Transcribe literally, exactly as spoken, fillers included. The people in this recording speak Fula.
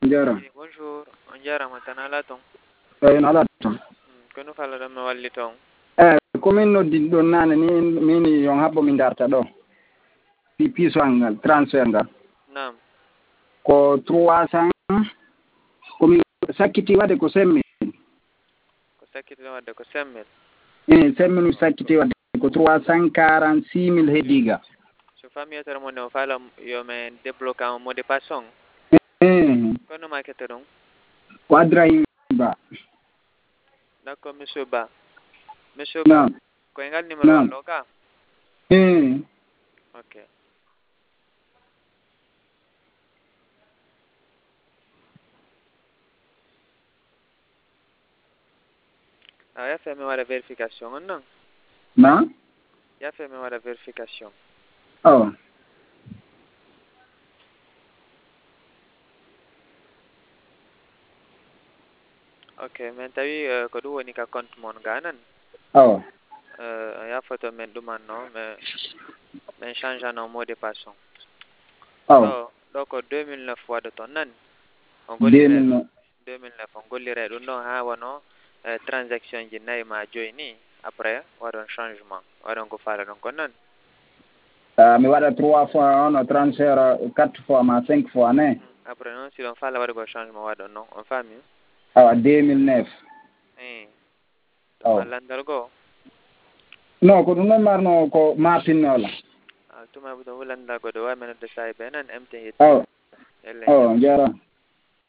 Jara. Bonjour, on jarama tan ala ton. Eh na ala ton. Kono fala dum walli ton. Eh komin noddi ɗon nane ni min yon habbo min darta ɗo. Pi piso ngal transfert ngal. Nam. Ko trois cents komin sakkiti wadde ko semmi. Ko sakkiti wadde ko semmel. Eh semmi sakkiti wadde ko trois cent quarante-six mille heddiga. So famille mo no fala yo men débloquer mo de passong. Eh. Kono ma kete don. Ko Ibrahim Ba. D'accord monsieur Ba. Monsieur Ba. Ko ngal numéro wallo ka? Eh. OK. Ah, ya fait me wala vérification non? Na? Ya fait me wala vérification. Oh. OK, men tawi uh, ko du woni ka compte mon ganan. Oh. Euh, ya photo men duman no mais men change no mot de passe. Oh. Do do ko deux mille neuf wada ton nan. On deux mille neuf. deux mille neuf on gollire dum no ha wono uh, transaction ji nay ma joyni après wadon changement wadon ko fala don ko nan. Uh, mi waɗa trois fois on transfert quatre fois ma cinq fois ne mm. Après non si on fala wada ko changement wadon non on fami awa deux mille neuf eh oh. Malandal go non ko ɗum noon marno ko mapinnola ah tuma budo wulandal go do wa men de say benen M T oh oh jara